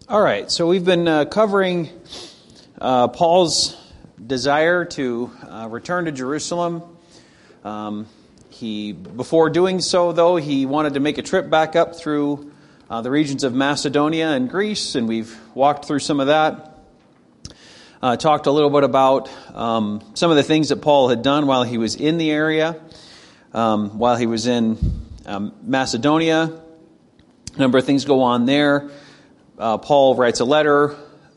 All right, so we've been covering Paul's desire to return to Jerusalem. Before doing so, though, he wanted to make a trip back up through the regions of Macedonia and Greece, and we've walked through some of that. Talked a little bit about some of the things that Paul had done while he was in the area, while he was in Macedonia. A number of things go on there. Paul writes a letter.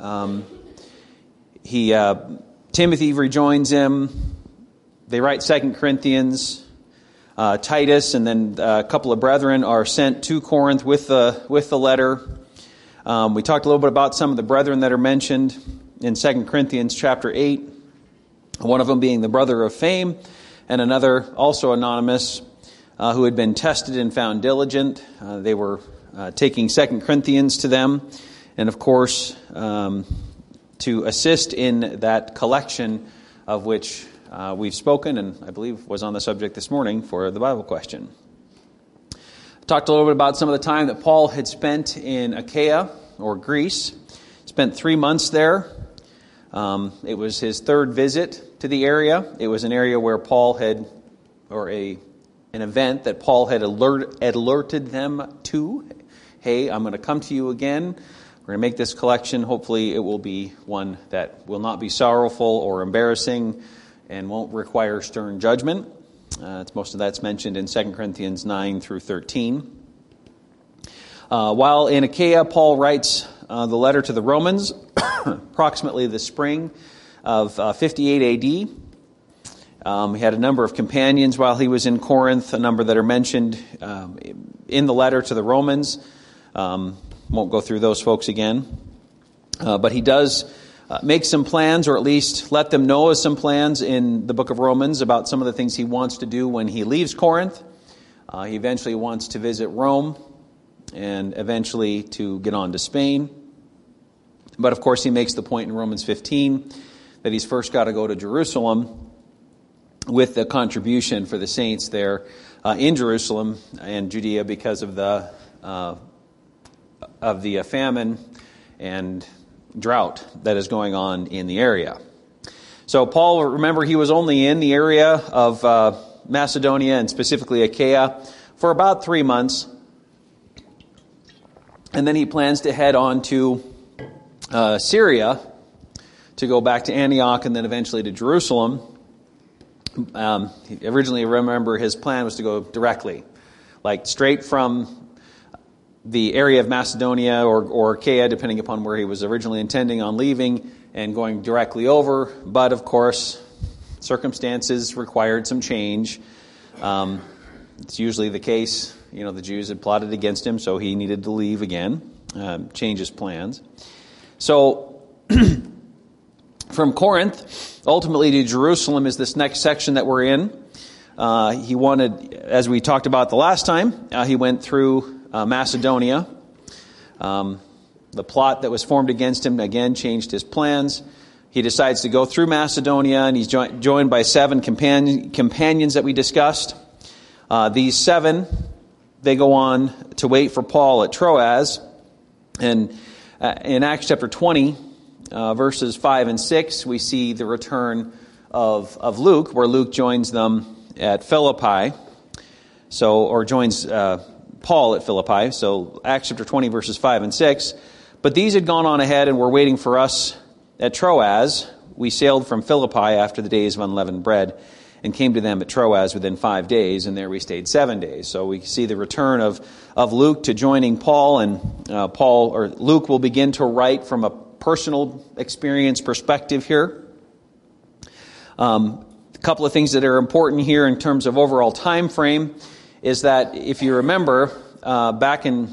Timothy rejoins him. They write 2 Corinthians. Titus and then a couple of brethren are sent to Corinth with the letter. We talked a little bit about some of the brethren that are mentioned in 2 Corinthians chapter 8. One of them being the brother of fame, and another also anonymous who had been tested and found diligent. They were taking 2 Corinthians to them, and of course to assist in that collection of which we've spoken, and I believe was on the subject this morning for the Bible question. Talked a little bit about some of the time that Paul had spent in Achaia, or Greece. Spent 3 months there. It was his third visit to the area. It was an area where Paul had, or an event that Paul had alerted them to. Hey, I'm going to come to you again. We're going to make this collection. Hopefully it will be one that will not be sorrowful or embarrassing and won't require stern judgment. Most of that's mentioned in 2 Corinthians 9 through 13. While in Achaia, Paul writes the letter to the Romans, approximately the spring of 58 A.D. He had a number of companions while he was in Corinth, a number that are mentioned in the letter to the Romans. Won't go through those folks again. But he does make some plans, or at least let them know of some plans in the book of Romans about some of the things he wants to do when he leaves Corinth. He eventually wants to visit Rome and eventually to get on to Spain. But of course he makes the point in Romans 15 that he's first got to go to Jerusalem with the contribution for the saints there in Jerusalem and Judea because of the famine and drought that is going on in the area. So Paul, remember, he was only in the area of Macedonia and specifically Achaia for about 3 months. And then he plans to head on to Syria to go back to Antioch and then eventually to Jerusalem. Originally, remember, his plan was to go directly, like straight from the area of Macedonia or Achaia, depending upon where he was originally intending on leaving, and going directly over. But of course, circumstances required some change. It's usually the case. The Jews had plotted against him, so he needed to leave again, change his plans. So from Corinth, ultimately to Jerusalem is this next section that we're in. He wanted, as we talked about the last time, he went through Macedonia. The plot that was formed against him, again, changed his plans. He decides to go through Macedonia, and he's joined by 7 companions that we discussed. These 7, they go on to wait for Paul at Troas. And in Acts chapter 20, verses 5 and 6, we see the return of Luke, where Luke joins them at Philippi. Or joins Paul at Philippi. So Acts chapter 20, verses 5 and 6. But these had gone on ahead and were waiting for us at Troas. We sailed from Philippi after the days of unleavened bread and came to them at Troas within 5 days, and there we stayed 7 days. So we see the return of Luke to joining Paul, and Luke will begin to write from a personal experience perspective here. A couple of things that are important here in terms of overall time frame is that if you remember back in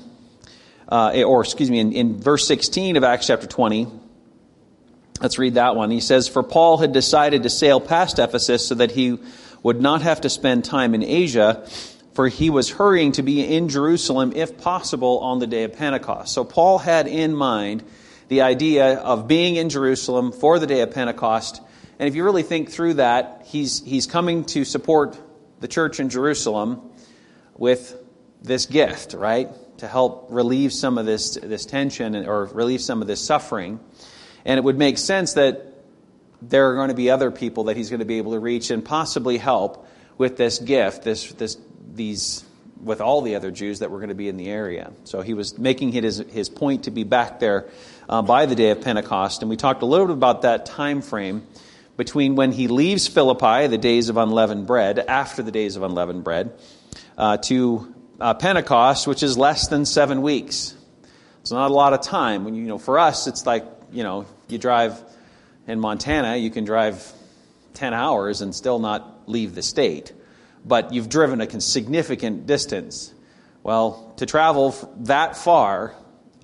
verse 16 of Acts chapter 20, let's read that one. He says, "For Paul had decided to sail past Ephesus so that he would not have to spend time in Asia, for he was hurrying to be in Jerusalem, if possible, on the day of Pentecost." So Paul had in mind the idea of being in Jerusalem for the day of Pentecost. And if you really think through that, he's coming to support the church in Jerusalem with this gift, right? to help relieve some of this tension or relieve some of this suffering. And it would make sense that there are going to be other people that he's going to be able to reach and possibly help with this gift, these with all the other Jews that were going to be in the area. So he was making it his point to be back there by the day of Pentecost. And we talked a little bit about that time frame between when he leaves Philippi, the days of unleavened bread, after the days of unleavened bread, to Pentecost, which is less than 7 weeks. It's not a lot of time. When for us, it's like, you drive in Montana, you can drive 10 hours and still not leave the state. But you've driven a significant distance. Well, to travel that far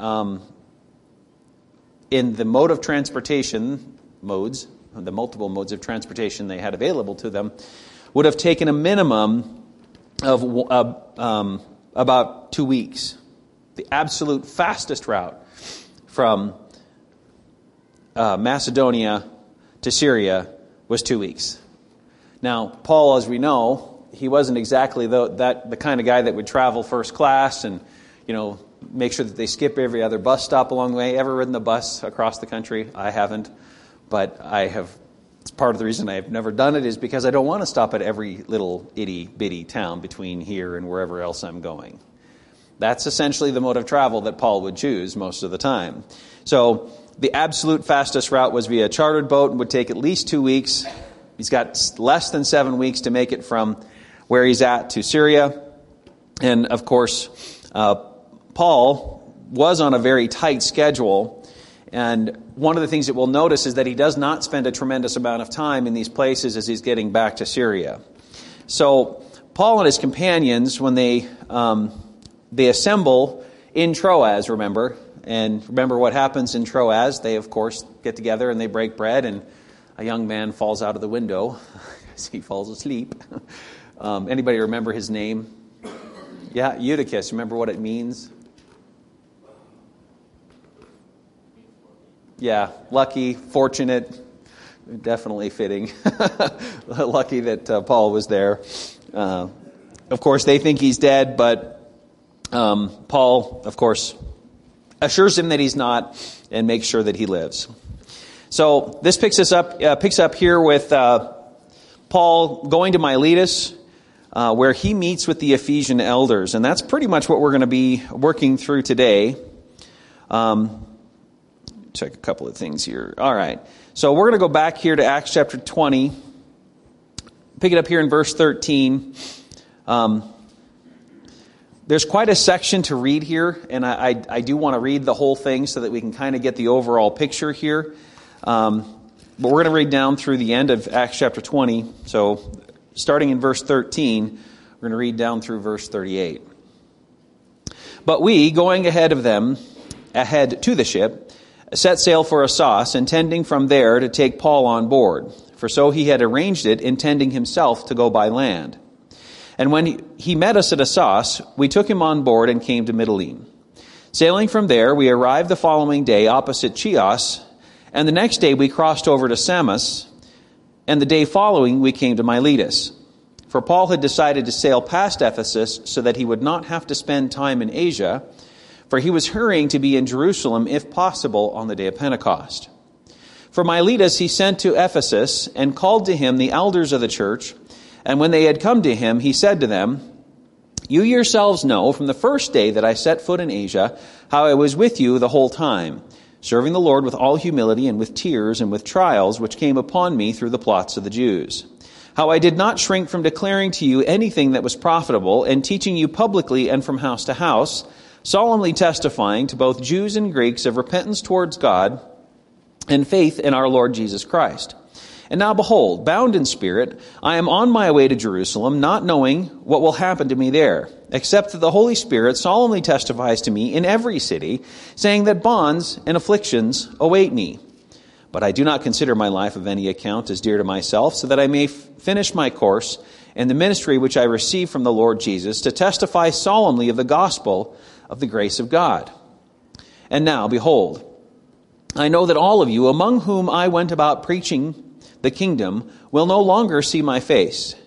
in the mode of transportation modes, the multiple modes of transportation they had available to them, would have taken a minimum of about 2 weeks. The absolute fastest route from Macedonia to Syria was 2 weeks. Now, Paul, as we know, he wasn't exactly the kind of guy that would travel first class and, make sure that they skip every other bus stop along the way. Ever ridden the bus across the country? I haven't, but I have. It's part of the reason I've never done it is because I don't want to stop at every little itty-bitty town between here and wherever else I'm going. That's essentially the mode of travel that Paul would choose most of the time. So the absolute fastest route was via chartered boat and would take at least 2 weeks. He's got less than 7 weeks to make it from where he's at to Syria. And of course, Paul was on a very tight schedule. And one of the things that we'll notice is that he does not spend a tremendous amount of time in these places as he's getting back to Syria. So Paul and his companions, when they assemble in Troas, remember, and remember what happens in Troas. They, of course, get together and they break bread, and a young man falls out of the window as he falls asleep. Anybody remember his name? Yeah, Eutychus. Remember what it means? Yeah, lucky, fortunate, definitely fitting. Lucky that Paul was there. Of course, they think he's dead, but Paul, of course, assures him that he's not and makes sure that he lives. So this picks up here with Paul going to Miletus, where he meets with the Ephesian elders, and that's pretty much what we're going to be working through today. Check a couple of things here. All right. So we're going to go back here to Acts chapter 20. Pick it up here in verse 13. There's quite a section to read here, and I do want to read the whole thing so that we can kind of get the overall picture here. But we're going to read down through the end of Acts chapter 20. So starting in verse 13, we're going to read down through verse 38. But we, going ahead to the ship, set sail for Assos, intending from there to take Paul on board. For so he had arranged it, intending himself to go by land. And when he met us at Assos, we took him on board and came to Mytilene. Sailing from there, we arrived the following day opposite Chios, and the next day we crossed over to Samos, and the day following we came to Miletus. For Paul had decided to sail past Ephesus so that he would not have to spend time in Asia, for he was hurrying to be in Jerusalem, if possible, on the day of Pentecost. For Miletus he sent to Ephesus and called to him the elders of the church, and when they had come to him, he said to them, "You yourselves know from the first day that I set foot in Asia how I was with you the whole time, serving the Lord with all humility and with tears and with trials which came upon me through the plots of the Jews. How I did not shrink from declaring to you anything that was profitable and teaching you publicly and from house to house, solemnly testifying to both Jews and Greeks of repentance towards God and faith in our Lord Jesus Christ. And now behold, bound in spirit, I am on my way to Jerusalem, not knowing what will happen to me there, except that the Holy Spirit solemnly testifies to me in every city, saying that bonds and afflictions await me. But I do not consider my life of any account as dear to myself, so that I may finish my course and the ministry which I received from the Lord Jesus, to testify solemnly of the gospel of the grace of God. And now, behold, I know that all of you, among whom I went about preaching the kingdom, will no longer see my face.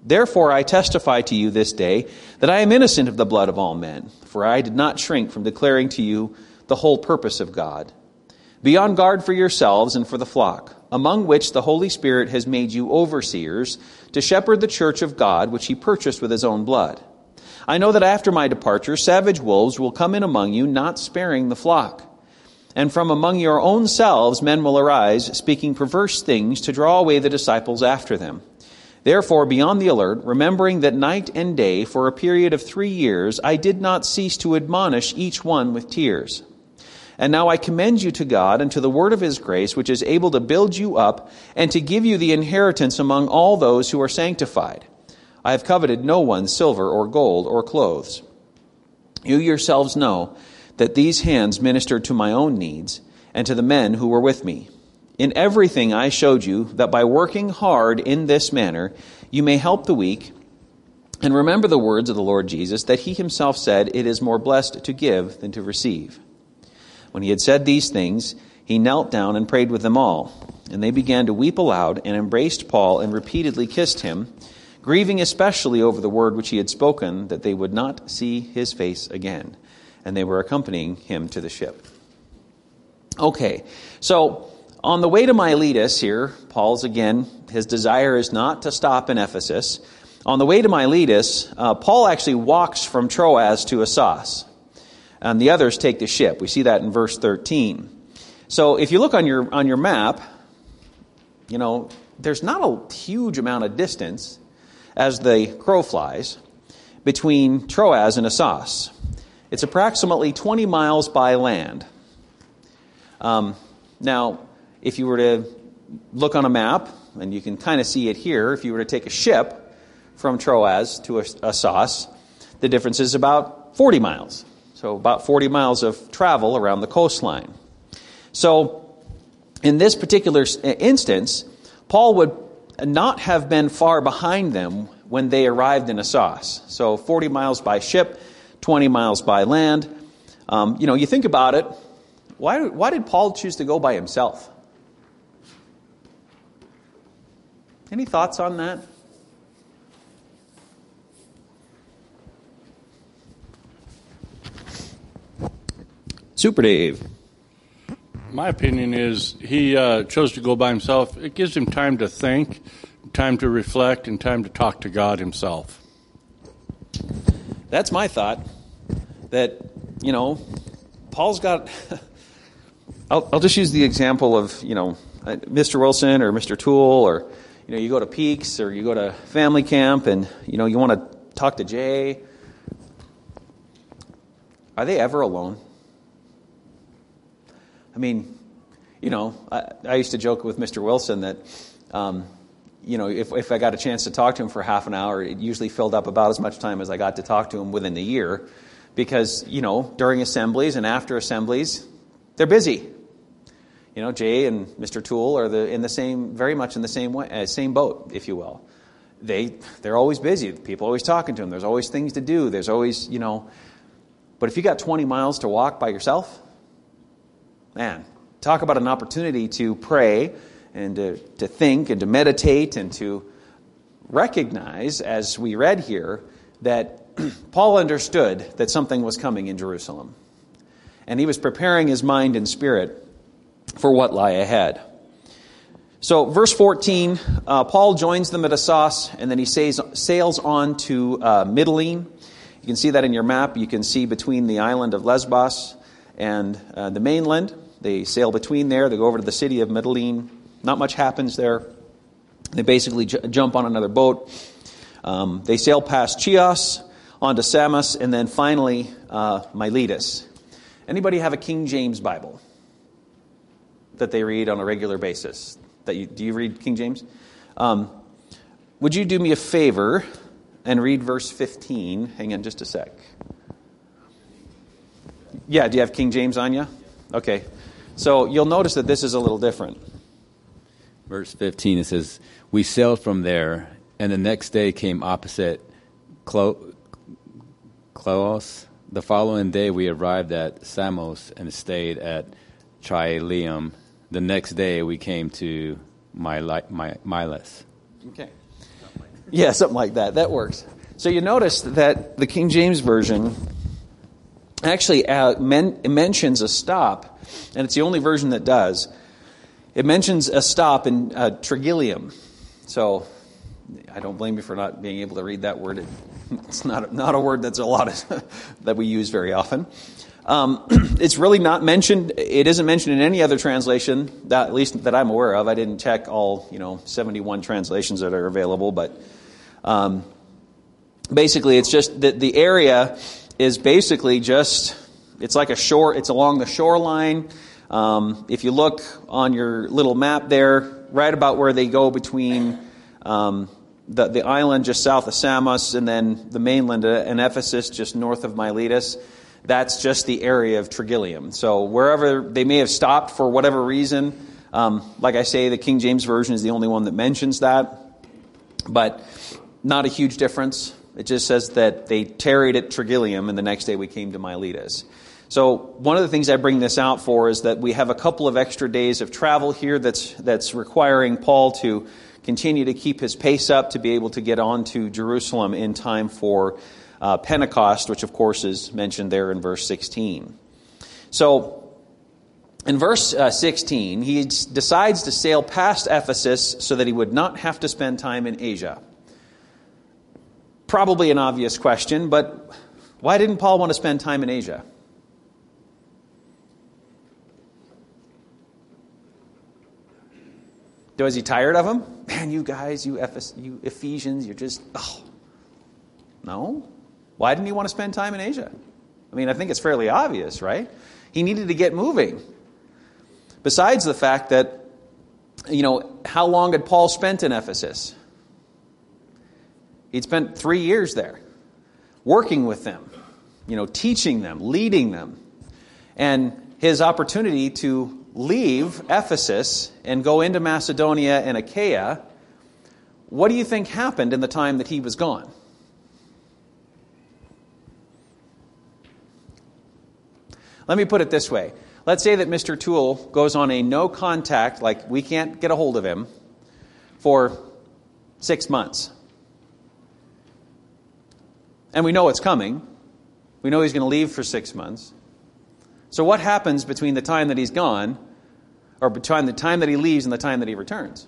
Therefore I testify to you this day that I am innocent of the blood of all men, for I did not shrink from declaring to you the whole purpose of God. Be on guard for yourselves and for the flock, among which the Holy Spirit has made you overseers, to shepherd the church of God, which he purchased with his own blood. I know that after my departure, savage wolves will come in among you, not sparing the flock. And from among your own selves men will arise, speaking perverse things to draw away the disciples after them. Therefore, be on the alert, remembering that night and day, for a period of 3 years, I did not cease to admonish each one with tears. And now I commend you to God and to the word of his grace, which is able to build you up and to give you the inheritance among all those who are sanctified. I have coveted no one's silver or gold or clothes. You yourselves know that these hands ministered to my own needs and to the men who were with me. In everything I showed you that by working hard in this manner, you may help the weak. And remember the words of the Lord Jesus, that he himself said, it is more blessed to give than to receive. When he had said these things, he knelt down and prayed with them all. And they began to weep aloud and embraced Paul and repeatedly kissed him, grieving especially over the word which he had spoken, that they would not see his face again. And they were accompanying him to the ship. Okay, so on the way to Miletus here, Paul's again, his desire is not to stop in Ephesus. On the way to Miletus, Paul actually walks from Troas to Assos. And the others take the ship. We see that in verse 13. So if you look on your map, you know, there's not a huge amount of distance as the crow flies between Troas and Assos. It's approximately 20 miles by land. Now, if you were to look on a map, and you can kind of see it here, if you were to take a ship from Troas to Assos, the difference is about 40 miles. So about 40 miles of travel around the coastline. So in this particular instance, Paul would not have been far behind them when they arrived in Assos. So 40 miles by ship, 20 miles by land. You think about it, why did Paul choose to go by himself? Any thoughts on that? Super Dave. My opinion is he chose to go by himself. It gives him time to think, time to reflect, and time to talk to God himself. That's my thought. That, Paul's got... I'll just use the example of, Mr. Wilson or Mr. Toole, or, you go to Peaks or you go to family camp and, you want to talk to Jay. Are they ever alone? I mean, I used to joke with Mr. Wilson that, if I got a chance to talk to him for half an hour, it usually filled up about as much time as I got to talk to him within the year. Because, during assemblies and after assemblies, they're busy. Jay and Mr. Toole are very much in the same way, same boat, if you will. They're always busy. People are always talking to them. There's always things to do. There's always, But if you got 20 miles to walk by yourself, man, talk about an opportunity to pray and to think and to meditate and to recognize, as we read here, that Paul understood that something was coming in Jerusalem. And he was preparing his mind and spirit for what lie ahead. So verse 14, Paul joins them at Assos, and then he sails on to Mytilene. You can see that in your map. You can see between the island of Lesbos and the mainland. They sail between there. They go over to the city of Mytilene. Not much happens there. They basically jump on another boat. They sail past Chios, onto Samos, and then finally Miletus. Anybody have a King James Bible that they read on a regular basis? Do you read King James? Would you do me a favor and read verse 15? Hang on just a sec. Yeah, do you have King James on you? Okay. So you'll notice that this is a little different. Verse 15, it says, we sailed from there, and the next day came opposite Cloos. The following day we arrived at Samos and stayed at Trialium. The next day we came to Miletus. Okay. Yeah, something like that. That works. So you notice that the King James Version actually mentions a stop, and it's the only version that does. It mentions a stop in Trigilium. So I don't blame you for not being able to read that word. It's not a word that's a lot of, that we use very often. It's really not mentioned. It isn't mentioned in any other translation, at least that I'm aware of. I didn't check all 71 translations that are available, but basically it's just that the area is basically just, it's like a shore. It's along the shoreline. If you look on your little map there, right about where they go between the island just south of Samos and then the mainland in Ephesus just north of Miletus, that's just the area of Trigilium. So wherever they may have stopped for whatever reason, like I say, the King James Version is the only one that mentions that, but not a huge difference. It just says that they tarried at Trigilium and the next day we came to Miletus. So one of the things I bring this out for is that we have a couple of extra days of travel here that's requiring Paul to continue to keep his pace up to be able to get on to Jerusalem in time for Pentecost, which of course is mentioned there in verse 16. So in verse 16, he decides to sail past Ephesus so that he would not have to spend time in Asia. Probably an obvious question, but why didn't Paul want to spend time in Asia? Was he tired of them? Man, you guys, you Ephesians, you're just, No? Why didn't he want to spend time in Asia? I mean, I think it's fairly obvious, right? He needed to get moving. Besides the fact that, how long had Paul spent in Ephesus? He'd spent 3 years there, working with them, teaching them, leading them. And his opportunity to leave Ephesus and go into Macedonia and Achaia, what do you think happened in the time that he was gone? Let me put it this way. Let's say that Mr. Toole goes on a no contact, like we can't get a hold of him, for 6 months. And we know it's coming. We know he's going to leave for 6 months. So what happens between the time that he's gone, or between the time that he leaves and the time that he returns?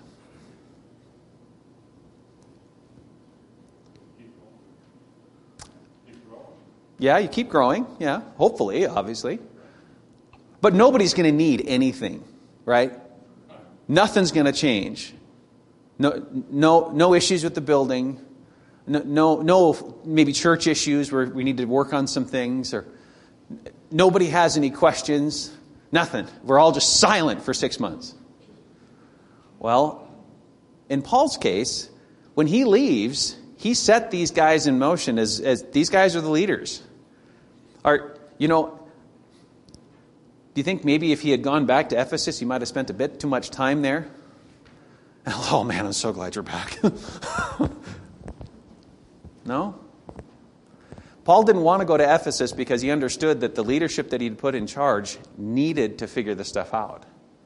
Yeah, you keep growing. Yeah, hopefully, obviously. But nobody's going to need anything, right? Nothing's going to change. No issues with the building. No, maybe church issues where we need to work on some things, or nobody has any questions. Nothing. We're all just silent for 6 months. Well, in Paul's case, when he leaves, he set these guys in motion as these guys are the leaders. Do you think maybe if he had gone back to Ephesus, he might have spent a bit too much time there? Oh man, I'm so glad you're back. No? Paul didn't want to go to Ephesus because he understood that the leadership that he'd put in charge needed to figure this stuff out.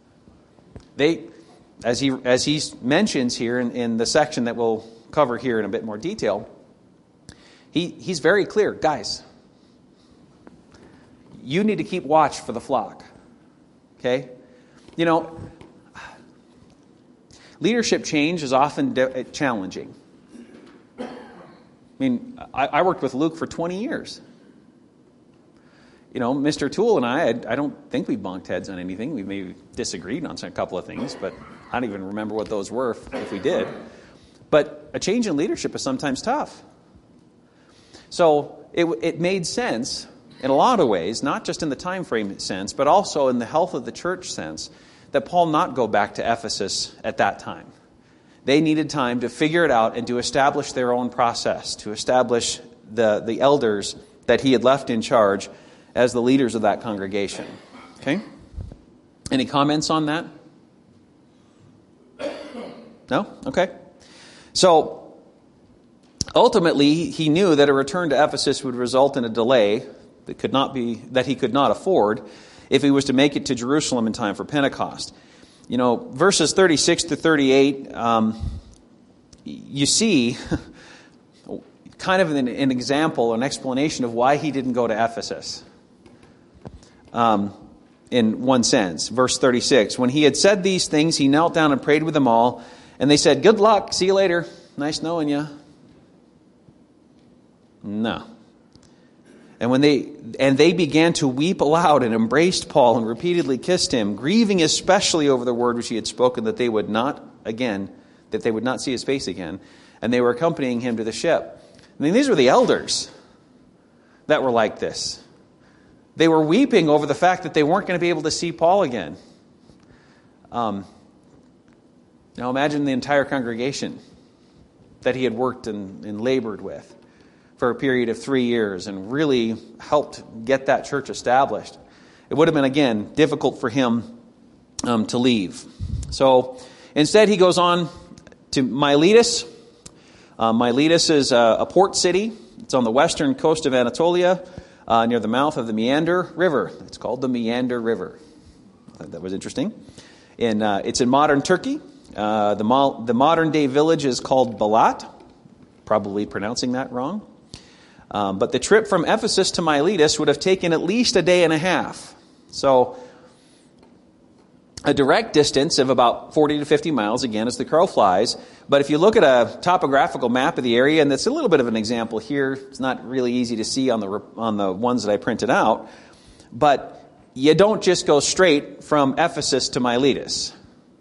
As he mentions here in the section that we'll cover here in a bit more detail, he's very clear. Guys, you need to keep watch for the flock. Okay? Leadership change is often challenging. I mean, I worked with Luke for 20 years. Mr. Toole and I don't think we bunked heads on anything. We maybe disagreed on a couple of things, but I don't even remember what those were if we did. But a change in leadership is sometimes tough. So it made sense in a lot of ways, not just in the time frame sense, but also in the health of the church sense, that Paul not go back to Ephesus at that time. They needed time to figure it out and to establish their own process, to establish the elders that he had left in charge as the leaders of that congregation. Okay? Any comments on that? No? Okay. So, ultimately, he knew that a return to Ephesus would result in a delay that he could not afford if he was to make it to Jerusalem in time for Pentecost. Verses 36 to 38 you see kind of an example, an explanation of why he didn't go to Ephesus. In one sense, verse 36, when he had said these things, he knelt down and prayed with them all, and they said, "Good luck, see you later, nice knowing you." No. And they began to weep aloud and embraced Paul and repeatedly kissed him, grieving especially over the word which he had spoken, that they would not see his face again. And they were accompanying him to the ship. I mean, these were the elders that were like this. They were weeping over the fact that they weren't going to be able to see Paul again. Now imagine the entire congregation that he had worked and labored with for a period of 3 years and really helped get that church established. It would have been, again, difficult for him to leave. So instead he goes on to Miletus. Miletus is a port city. It's on the western coast of Anatolia, near the mouth of the Meander River. It's called the Meander River. I thought that was interesting. It's in modern Turkey. The modern-day village is called Balat. Probably pronouncing that wrong. But the trip from Ephesus to Miletus would have taken at least a day and a half. So a direct distance of about 40 to 50 miles, again, as the crow flies. But if you look at a topographical map of the area, and that's a little bit of an example here, it's not really easy to see on the ones that I printed out, but you don't just go straight from Ephesus to Miletus.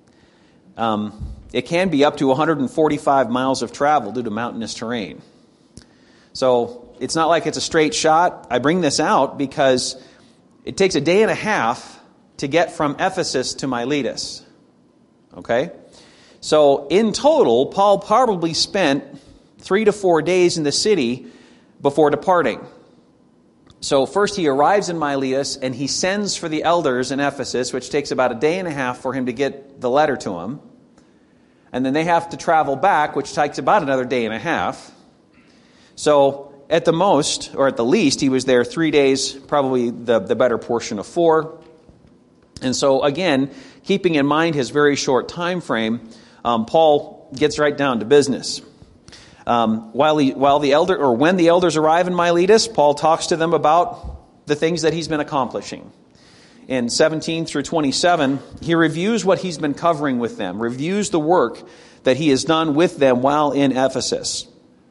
It can be up to 145 miles of travel due to mountainous terrain. So it's not like it's a straight shot. I bring this out because it takes a day and a half to get from Ephesus to Miletus. Okay? So in total, Paul probably spent 3 to 4 days in the city before departing. So first he arrives in Miletus and he sends for the elders in Ephesus, which takes about a day and a half for him to get the letter to them. And then they have to travel back, which takes about another day and a half. So at the most, or at the least, he was there 3 days, probably the better portion of 4. And so again, keeping in mind his very short time frame, Paul gets right down to business. When the elders arrive in Miletus, Paul talks to them about the things that he's been accomplishing. In 17 through 27, he reviews what he's been covering with them, reviews the work that he has done with them while in Ephesus.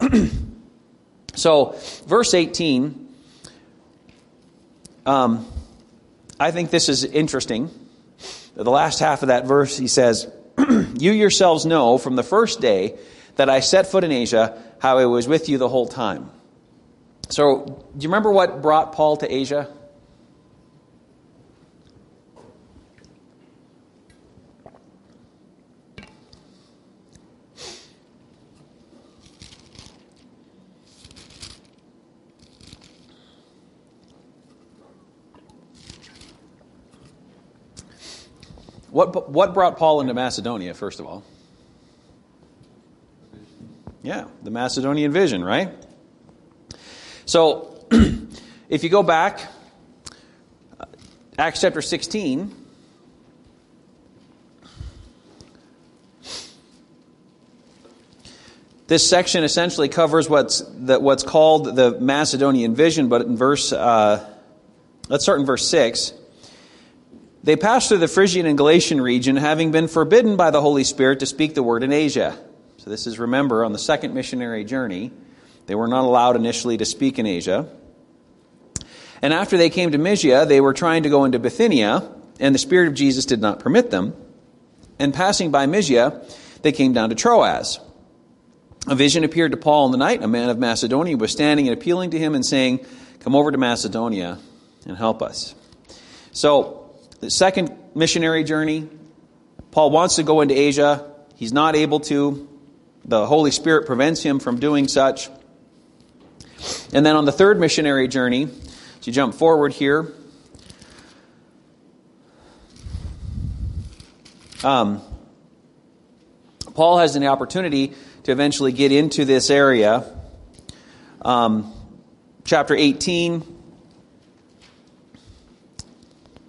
So, verse 18, I think this is interesting. The last half of that verse, he says, "You yourselves know from the first day that I set foot in Asia, how I was with you the whole time." So, do you remember what brought Paul to Asia? What brought Paul into Macedonia, first of all? Yeah, the Macedonian vision, right? So, if you go back, Acts chapter 16, this section essentially covers what's called the Macedonian vision, but in let's start in verse 6. They passed through the Phrygian and Galatian region, having been forbidden by the Holy Spirit to speak the word in Asia. So this is, remember, on the second missionary journey. They were not allowed initially to speak in Asia. And after they came to Mysia, they were trying to go into Bithynia, and the Spirit of Jesus did not permit them. And passing by Mysia, they came down to Troas. A vision appeared to Paul in the night. A man of Macedonia was standing and appealing to him and saying, "Come over to Macedonia and help us." So, the second missionary journey, Paul wants to go into Asia. He's not able to. The Holy Spirit prevents him from doing such. And then on the third missionary journey, so you jump forward here, Paul has an opportunity to eventually get into this area. Chapter 18,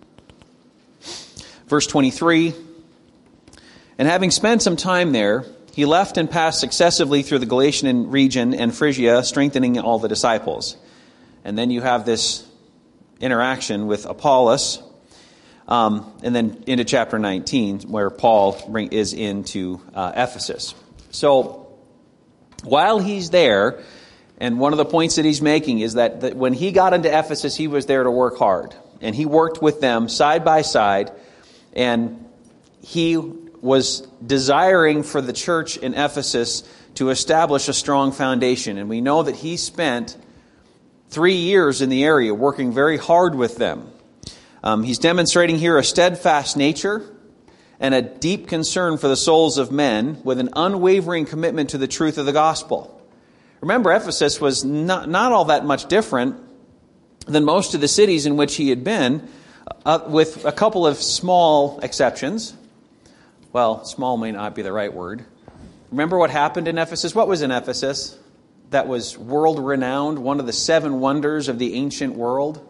verse 23. And having spent some time there, he left and passed successively through the Galatian region and Phrygia, strengthening all the disciples. And then you have this interaction with Apollos, and then into chapter 19, where Paul is into Ephesus. So while he's there, and one of the points that he's making is that when he got into Ephesus, he was there to work hard. And he worked with them side by side, and he was desiring for the church in Ephesus to establish a strong foundation. And we know that he spent 3 years in the area working very hard with them. He's demonstrating here a steadfast nature and a deep concern for the souls of men with an unwavering commitment to the truth of the gospel. Remember, Ephesus was not all that much different than most of the cities in which he had been, with a couple of small exceptions. Well, small may not be the right word. Remember what happened in Ephesus? What was in Ephesus that was world-renowned, one of the 7 wonders of the ancient world?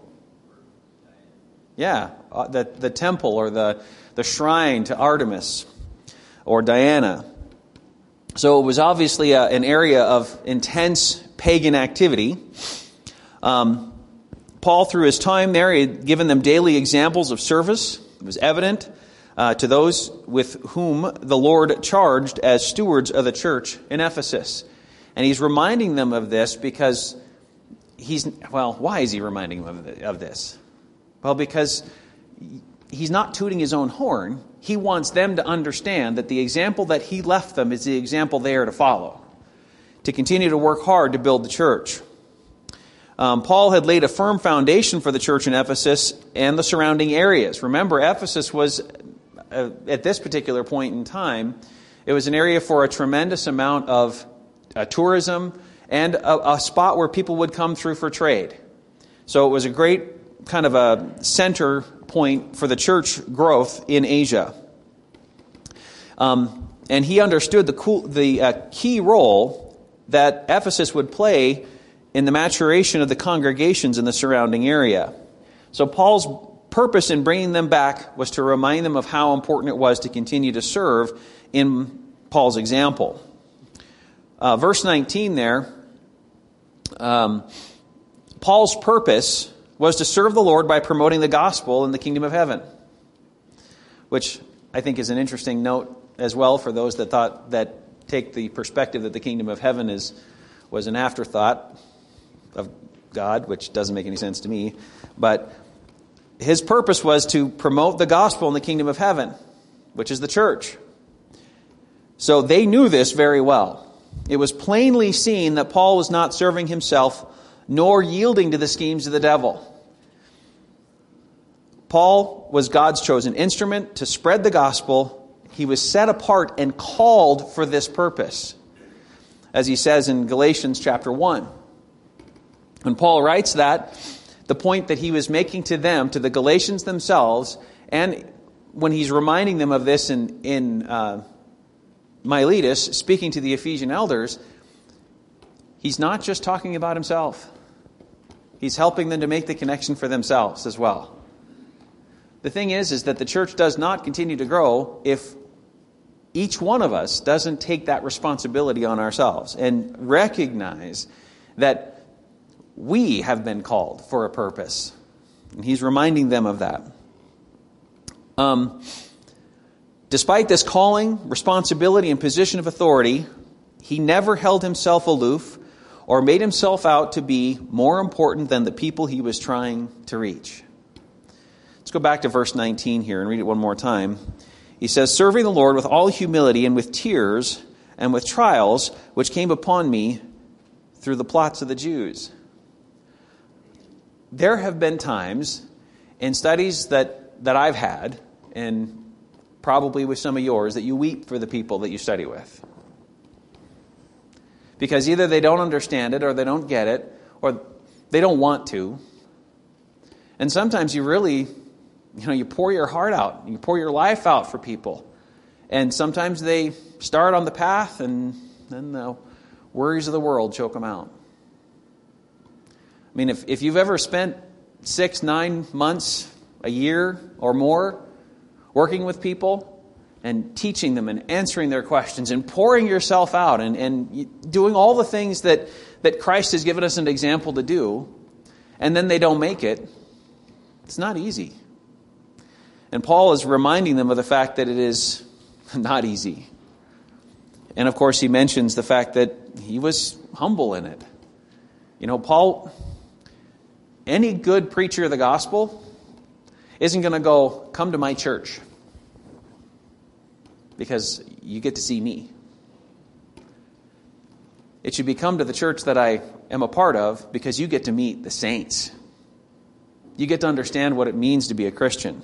Yeah, the temple or the shrine to Artemis or Diana. So it was obviously an area of intense pagan activity. Paul, through his time there, he had given them daily examples of service. It was evident to those with whom the Lord charged as stewards of the church in Ephesus. And he's reminding them of this because why is he reminding them of this? Well, because he's not tooting his own horn. He wants them to understand that the example that he left them is the example they are to follow, to continue to work hard to build the church. Paul had laid a firm foundation for the church in Ephesus and the surrounding areas. Remember, Ephesus was, at this particular point in time, it was an area for a tremendous amount of tourism and a spot where people would come through for trade. So it was a great kind of a center point for the church growth in Asia. And he understood the key role that Ephesus would play in the maturation of the congregations in the surrounding area. So Paul's purpose in bringing them back was to remind them of how important it was to continue to serve in Paul's example. Verse 19 there, Paul's purpose was to serve the Lord by promoting the gospel in the kingdom of heaven, which I think is an interesting note as well for those that take the perspective that the kingdom of heaven was an afterthought of God, which doesn't make any sense to me. But his purpose was to promote the gospel in the kingdom of heaven, which is the church. So they knew this very well. It was plainly seen that Paul was not serving himself nor yielding to the schemes of the devil. Paul was God's chosen instrument to spread the gospel. He was set apart and called for this purpose, as he says in Galatians chapter 1. When Paul writes that, the point that he was making to them, to the Galatians themselves, and when he's reminding them of this in Miletus, speaking to the Ephesian elders, he's not just talking about himself. He's helping them to make the connection for themselves as well. The thing is that the church does not continue to grow if each one of us doesn't take that responsibility on ourselves and recognize that we have been called for a purpose. And he's reminding them of that. Despite this calling, responsibility, and position of authority, he never held himself aloof or made himself out to be more important than the people he was trying to reach. Let's go back to verse 19 here and read it one more time. He says, serving the Lord with all humility and with tears and with trials which came upon me through the plots of the Jews. There have been times in studies that I've had, and probably with some of yours, that you weep for the people that you study with. Because either they don't understand it, or they don't get it, or they don't want to. And sometimes you really, you pour your heart out, you pour your life out for people. And sometimes they start on the path, and then the worries of the world choke them out. I mean, if you've ever spent 6-9 months, a year or more, working with people, and teaching them and answering their questions and pouring yourself out and doing all the things that Christ has given us an example to do, and then they don't make it, it's not easy. And Paul is reminding them of the fact that it is not easy. And of course, he mentions the fact that he was humble in it. You know, Paul, any good preacher of the gospel isn't going to go, come to my church because you get to see me. It should be come to the church that I am a part of because you get to meet the saints. You get to understand what it means to be a Christian.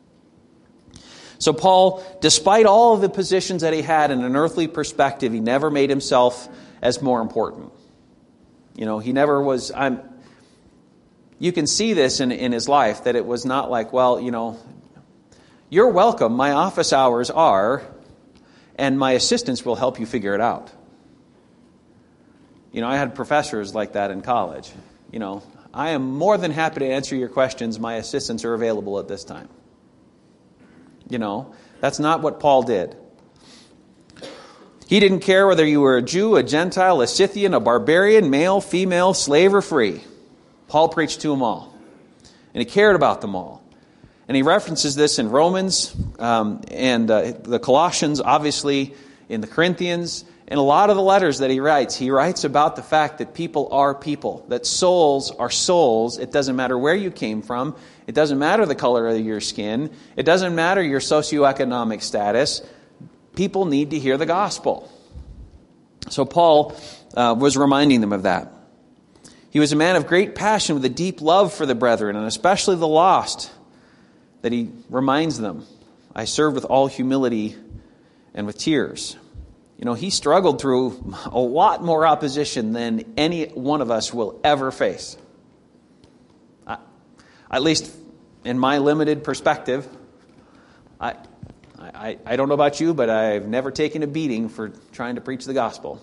So Paul, despite all of the positions that he had in an earthly perspective, he never made himself as more important. You know, he never was... You can see this in his life, that it was not like, well, you know, you're welcome, my office hours are, and my assistants will help you figure it out. You know, I had professors like that in college. You know, I am more than happy to answer your questions. My assistants are available at this time. You know, that's not what Paul did. He didn't care whether you were a Jew, a Gentile, a Scythian, a barbarian, male, female, slave, or free. Paul preached to them all. And he cared about them all. And he references this in Romans and the Colossians, obviously, in the Corinthians. In a lot of the letters that he writes about the fact that people are people, that souls are souls. It doesn't matter where you came from. It doesn't matter the color of your skin. It doesn't matter your socioeconomic status. People need to hear the gospel. So Paul was reminding them of that. He was a man of great passion with a deep love for the brethren, and especially the lost, that he reminds them, I serve with all humility and with tears. You know, he struggled through a lot more opposition than any one of us will ever face. At least in my limited perspective, I don't know about you, but I've never taken a beating for trying to preach the gospel.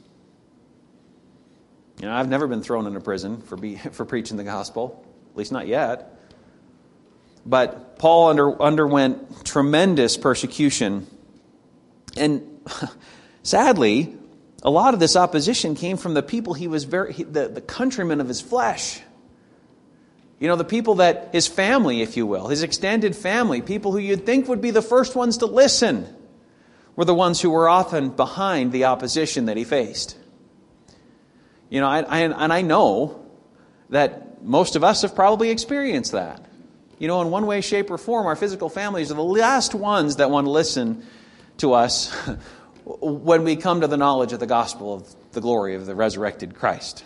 You know, I've never been thrown into prison for preaching the gospel, at least not yet. But Paul underwent tremendous persecution, and sadly, a lot of this opposition came from the people he was the countrymen of his flesh. You know, the people that his family, if you will, his extended family, people who you'd think would be the first ones to listen, were the ones who were often behind the opposition that he faced. You know, I know that most of us have probably experienced that. You know, in one way, shape, or form, our physical families are the last ones that want to listen to us when we come to the knowledge of the gospel of the glory of the resurrected Christ.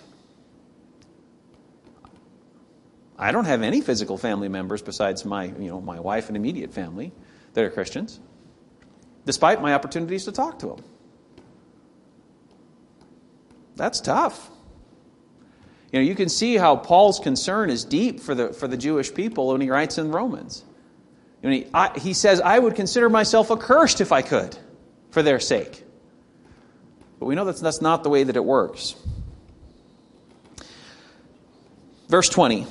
I don't have any physical family members besides my wife and immediate family that are Christians, despite my opportunities to talk to them. That's tough. You know, you can see how Paul's concern is deep for the Jewish people when he writes in Romans. He says, I would consider myself accursed if I could, for their sake. But we know that's not the way that it works. Verse 20.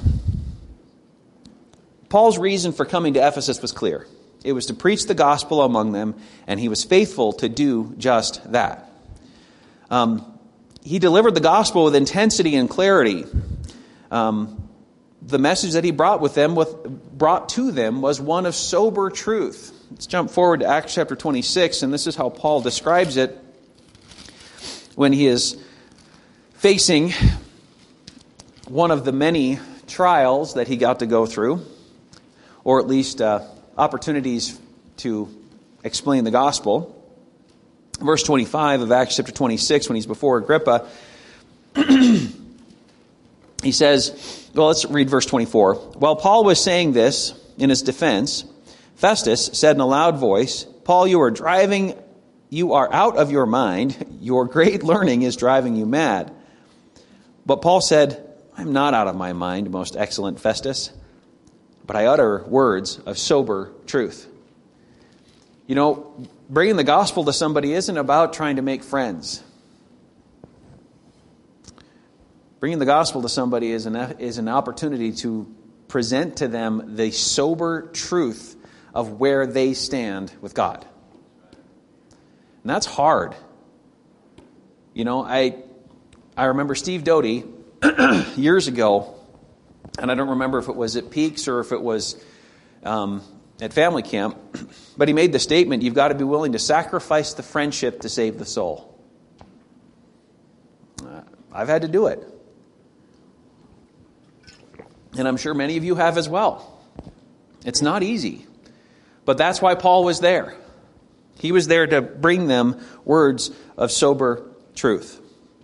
Paul's reason for coming to Ephesus was clear. It was to preach the gospel among them, and he was faithful to do just that. He delivered the gospel with intensity and clarity. The message that he brought to them was one of sober truth. Let's jump forward to Acts chapter 26, and this is how Paul describes it when he is facing one of the many trials that he got to go through, or at least opportunities to explain the gospel. Verse 25 of Acts chapter 26, when he's before Agrippa, he says, well, let's read verse 24. While Paul was saying this in his defense, Festus said in a loud voice, Paul, you are out of your mind. Your great learning is driving you mad. But Paul said, I'm not out of my mind, most excellent Festus, but I utter words of sober truth. You know, bringing the gospel to somebody isn't about trying to make friends. Bringing the gospel to somebody is an opportunity to present to them the sober truth of where they stand with God. And that's hard. You know, I remember Steve Doty years ago, and I don't remember if it was at Peaks or if it was at family camp, but he made the statement, you've got to be willing to sacrifice the friendship to save the soul. I've had to do it. And I'm sure many of you have as well. It's not easy. But that's why Paul was there. He was there to bring them words of sober truth.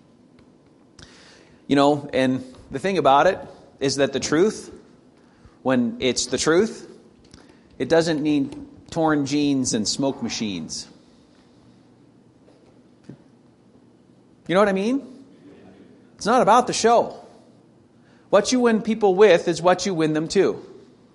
You know, and the thing about it is that the truth, when it's the truth, it doesn't need torn jeans and smoke machines. You know what I mean? It's not about the show. What you win people with is what you win them to.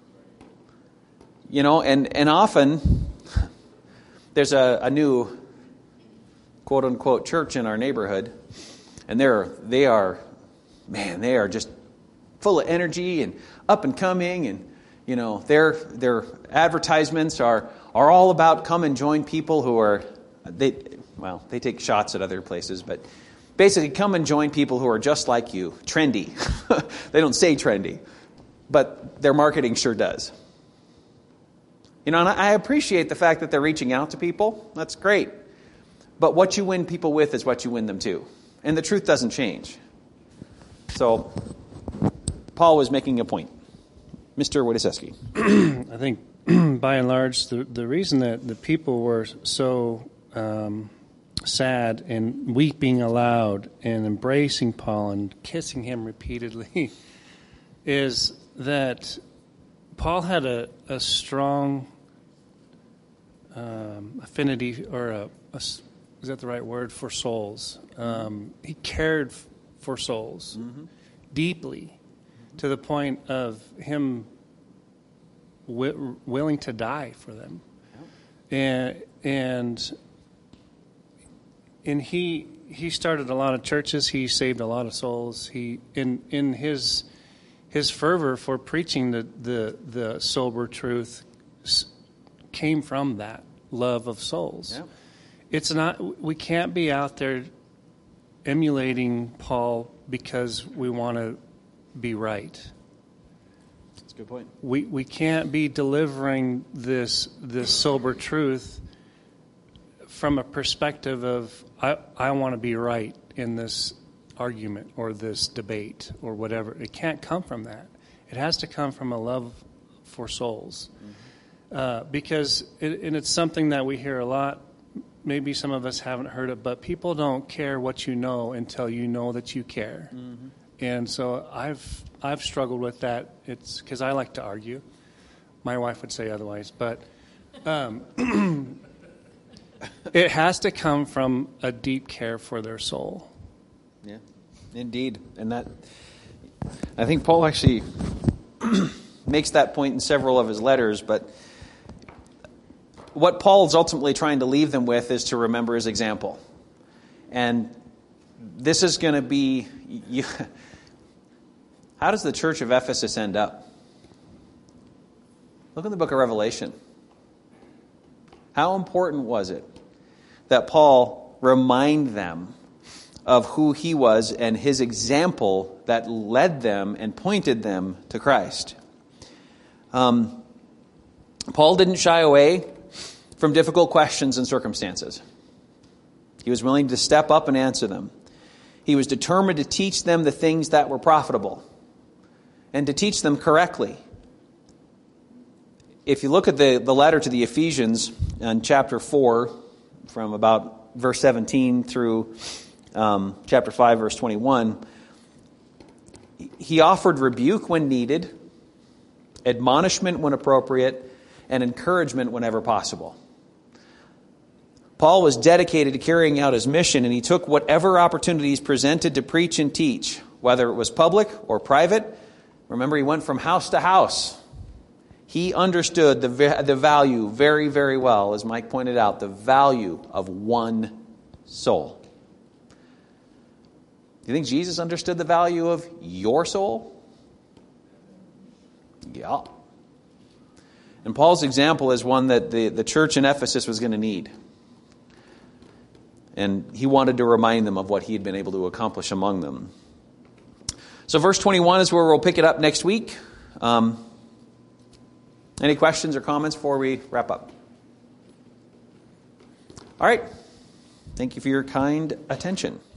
You know, and often there's a new quote-unquote church in our neighborhood, and they are just full of energy and up and coming, and you know, their advertisements are all about come and join people who are they take shots at other places, but basically come and join people who are just like you, trendy. They don't say trendy, but their marketing sure does. You know, and I appreciate the fact that they're reaching out to people. That's great. But what you win people with is what you win them to. And the truth doesn't change. So, Paul was making a point. Mr. Wojciechowski. I think, by and large, the reason that the people were so sad and weeping aloud and embracing Paul and kissing him repeatedly is that Paul had a strong affinity, or is that the right word, for souls. He cared for souls deeply, to the point of him willing to die for them. And he started a lot of churches. He saved a lot of souls. He in his fervor for preaching the sober truth came from that love of souls. Yeah. It's not, we can't be out there emulating Paul because we want to be right. That's a good point. We can't be delivering this sober truth from a perspective of I want to be right in this argument or this debate or whatever. It can't come from that. It has to come from a love for souls. Because it's something that we hear a lot. Maybe some of us haven't heard it, but people don't care what you know until you know that you care. Mm-hmm. And so I've struggled with that. It's because I like to argue. My wife would say otherwise, but it has to come from a deep care for their soul. Yeah, indeed. And that, I think Paul actually makes that point in several of his letters, but what Paul's ultimately trying to leave them with is to remember his example. And this is going to be... How does the church of Ephesus end up? Look in the book of Revelation. How important was it that Paul remind them of who he was and his example that led them and pointed them to Christ? Paul didn't shy away from difficult questions and circumstances. He was willing to step up and answer them. He was determined to teach them the things that were profitable and to teach them correctly. If you look at the letter to the Ephesians in chapter 4, from about verse 17 through chapter 5, verse 21, he offered rebuke when needed, admonishment when appropriate, and encouragement whenever possible. Paul was dedicated to carrying out his mission, and he took whatever opportunities presented to preach and teach, whether it was public or private. Remember, he went from house to house. He understood the value very, very well, as Mike pointed out, the value of one soul. Do you think Jesus understood the value of your soul? Yeah. And Paul's example is one that the church in Ephesus was going to need. And he wanted to remind them of what he had been able to accomplish among them. So verse 21 is where we'll pick it up next week. Any questions or comments before we wrap up? All right. Thank you for your kind attention.